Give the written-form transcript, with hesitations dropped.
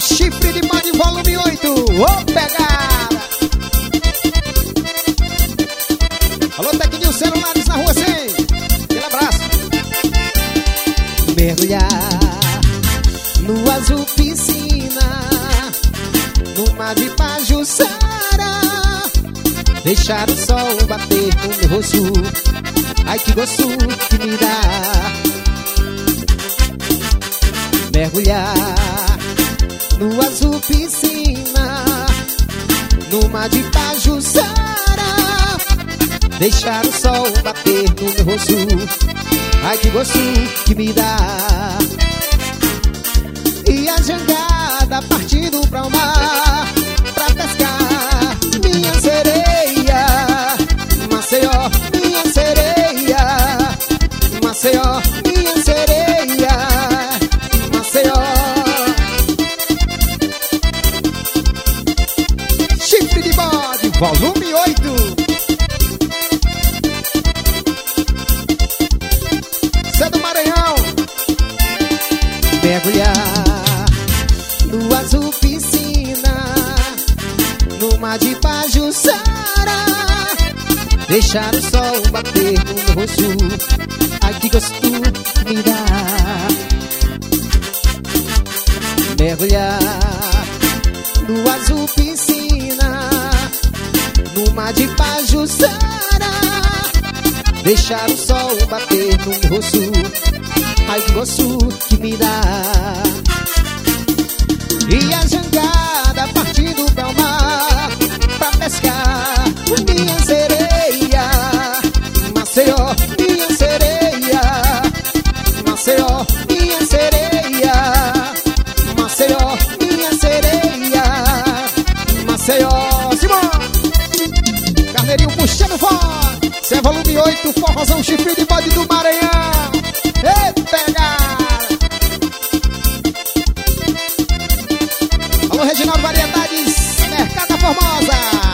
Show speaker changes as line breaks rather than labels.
Chifre de Bode, volume 8. Ô, pegada! Alô, Tecnil Celulares na rua 100. Aquele abraço. Mergulhar no azul piscina, no mar de Pajuçara, deixar o sol bater no meu rosto. Ai, que gosto que me dá. Mergulhar no azul piscina, no mar de Pajuçara, deixar o sol bater no meu rosto. Ai, que gosto que me dá. E a jangada partindo pra o mar, pra pescar minha sereia. Maceió, minha sereia. Maceió, minha sereia. Maceió. Chifre de Bode, volume 8. Cê do Maranhão. Mergulhar no azul piscina, no mar de Pajuçara, deixar o sol bater no meu rosto. Ai, que gosto me dá. Mergulhar no azul piscina, no mar de Pajuçara, deixar o sol bater no meu rosto. Ai, que gosto que me dá. E a jangada partindo pra o mar, pra pescar minha sereia. Maceió, minha sereia. Maceió, minha sereia. Maceió, minha sereia. Maceió, Simão. Carneirinho puxando fora. Cê é volume 8, forrozão Chifre de Bode do Maranhão. Ei, pegada! Alô, Reginaldo Variedades, Mercado da Formosa.